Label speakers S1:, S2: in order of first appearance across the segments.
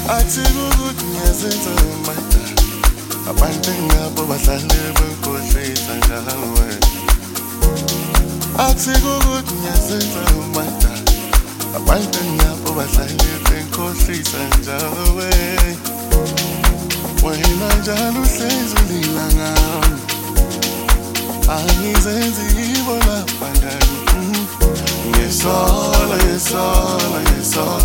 S1: Athi ukuthi ngiyazenza manje abantu ngabo bahlale bekhohlisa ngawe. Athi ukuthi ngiyazenza manje abantu ngabo bahlale bekhohlisa ngawe. Wena njalo uhlezi ulila ngami, angizenzi ibona bandani. Ngesola, ngesola, ngesola,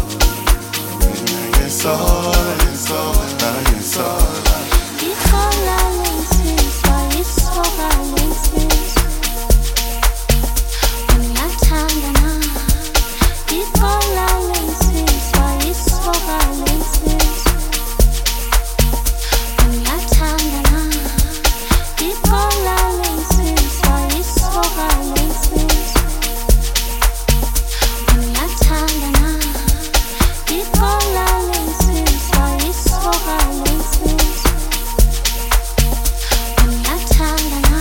S1: ngesola, ngesola, ngesola.
S2: Isola lensizwa, isola lensizwa, ngiyathandana. Isola lensizwa, isola lensizwa, ngiyathandana. Isola lensizwa, isola lensizwa, ngiyathandana. Isola lensizwa, isola lensizwa, ngiyathandana.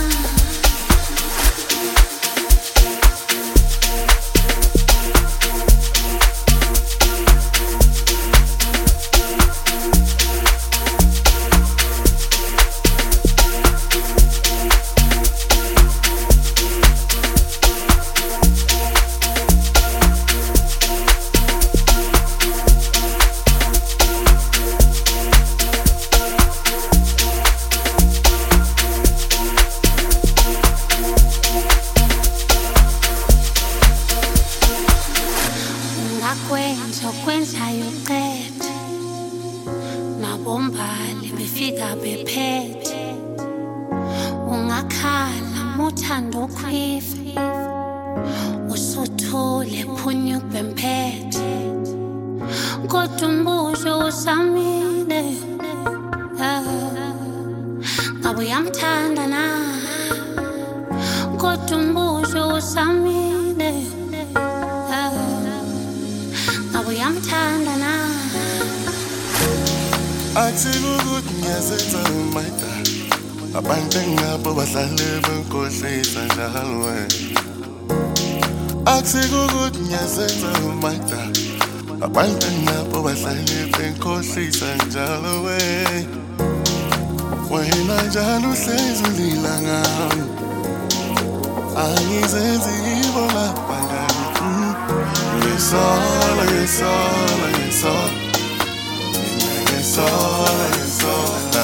S2: Ungakwenza okwenzayo uqede, nabombali befika bephethe. Ungakhala muthanda ukhwifa, usuthule phunya ukubemphethe. Kodwa umbuzo usamile, ngabe uyamthanda na? Kodwa umbuzo usamile, ngabe uyamthanda na?
S1: Athi ukuthi ngiyazenza manje abantu ngabo bahlale bekhohlisa ngawe. Athi ukuthi ngiyazenza manje abantu ngabo bahlale bekhohlisa ngawe. Wena njalo uhlezi ulila ngami, angizenzi ibona bandani. Ngesola, ngesola, ngesola, ngesola, ngesola.